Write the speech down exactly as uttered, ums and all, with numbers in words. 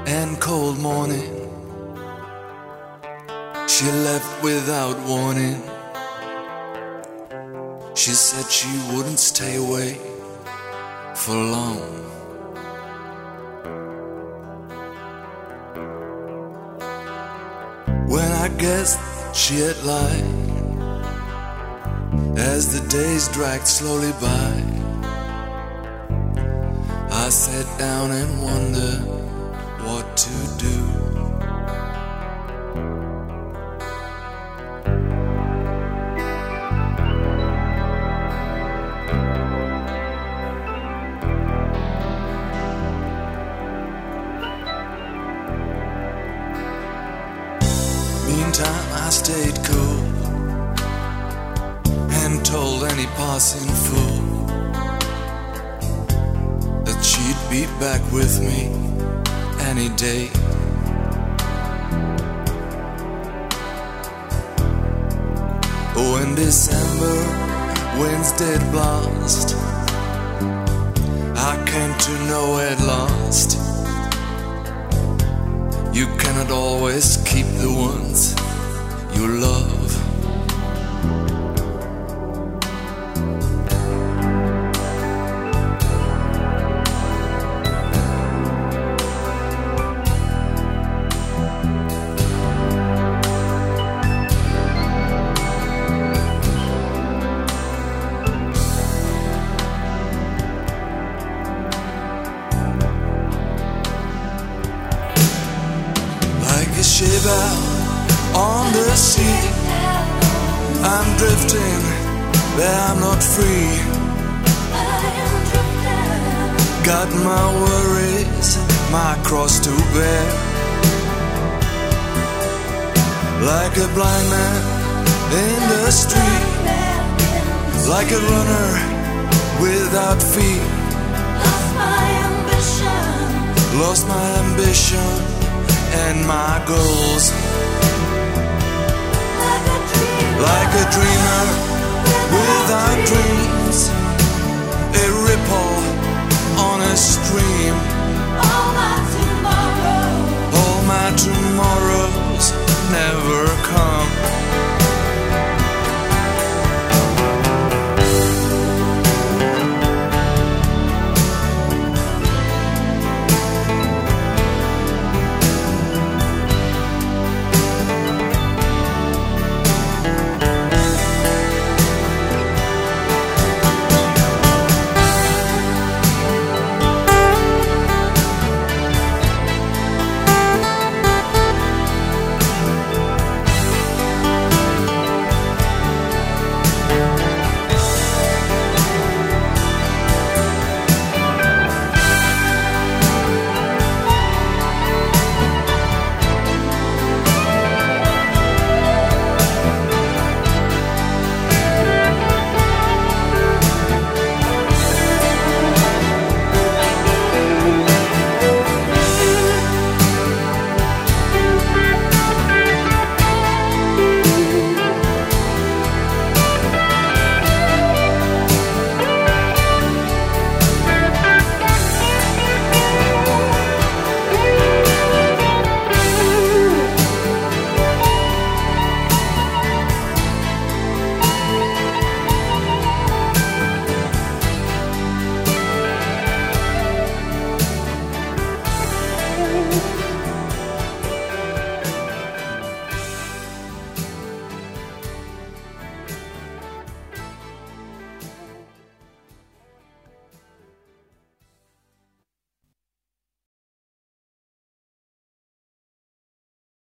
and cold morning. She left without warning. She said she wouldn't stay away for long. When I guessed she had lied, as the days dragged slowly by, I sat down and wondered what to do. Meantime I stayed cool and told any passing fool that she'd be back with me any day. Oh, in December winds did blast, I came to know at last you cannot always keep the ones you love. A ship out on the sea, I'm drifting, but I'm not free. Got my worries, my cross to bear. Like a blind man in the street, like a runner without feet. Lost my ambition, lost my ambition and my goals. like a dreamer, Like a dreamer without dreams, a ripple on a stream. all my